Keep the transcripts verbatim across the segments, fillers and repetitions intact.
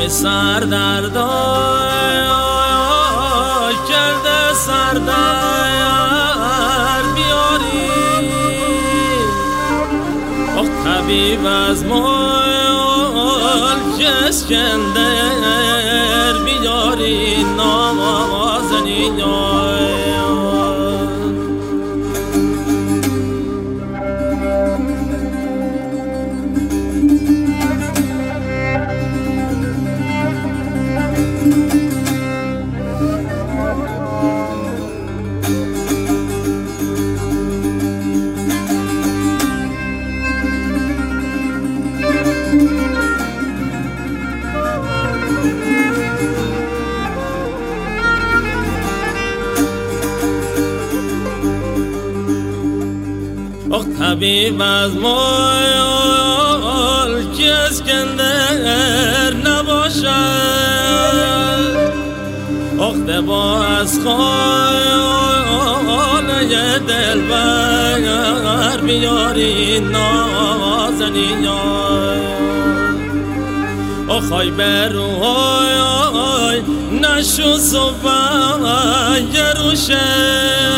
همه سردردای کرده سردر بیاری آخ طبیب از مال که اسکندر بیاری نامازنی آخ طبیب از مال که اسکندر نباشد آخ دوا از خانه دلبر بیاری نازنی آخ های بروهای نشو صبح یروشه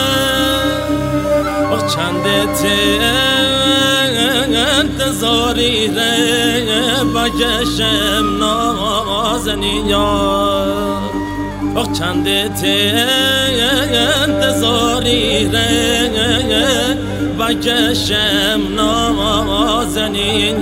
آخ چند ته انتظاری ره بکشم نازنی آخ چند ته انتظاری ره بکشم نازنی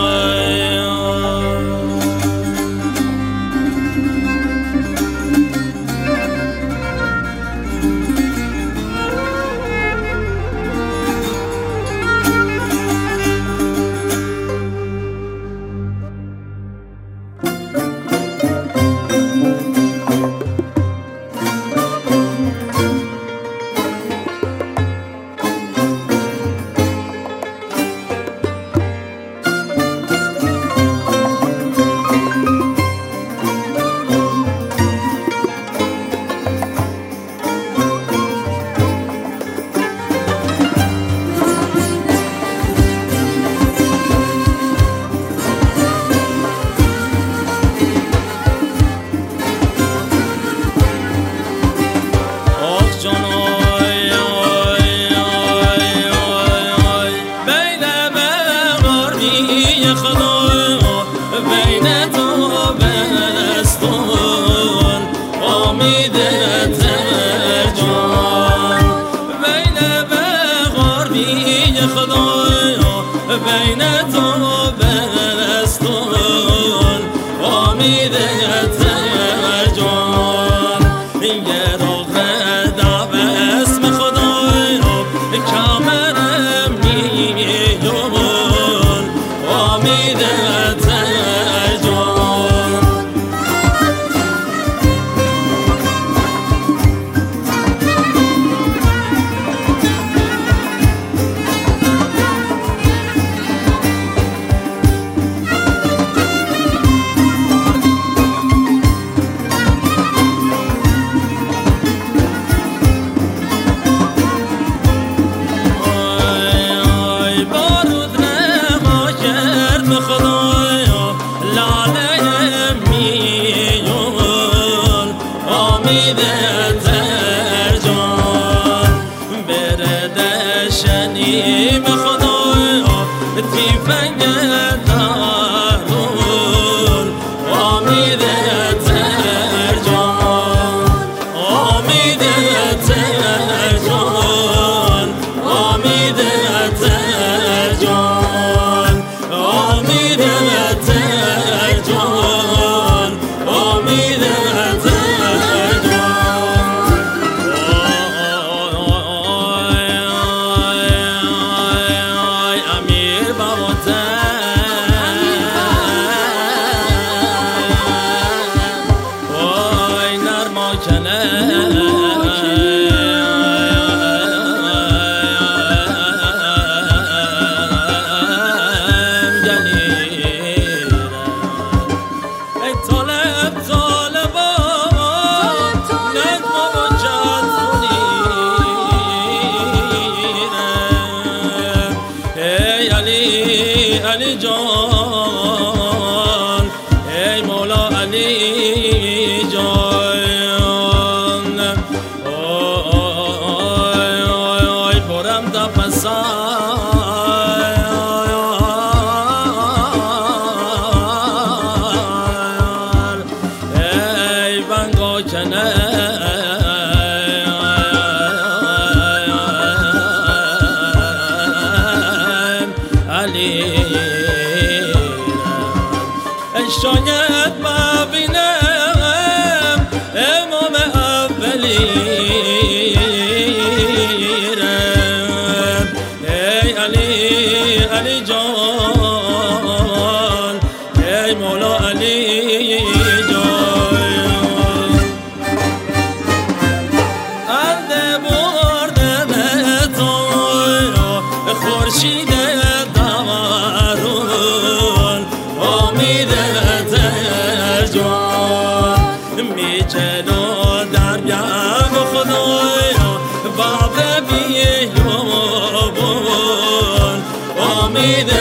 بین تو بستون امیده ترجان یه روغ دب اسم خدای کامرم نیون امیده شنیم خدایا تیفنگ دارون امیده ترجان امیده ترجان امیده ترجان امیده ترجان امیده علی جان ای مولا علی جان آی آی برم دا پسار ای بنگا کنه شاید ببینم امام اولی رم ای علی علی جان ای مولا علی جان انده بردم تو خورشید دمرون امیده میچنو در بیام خدایا باب بیابون امید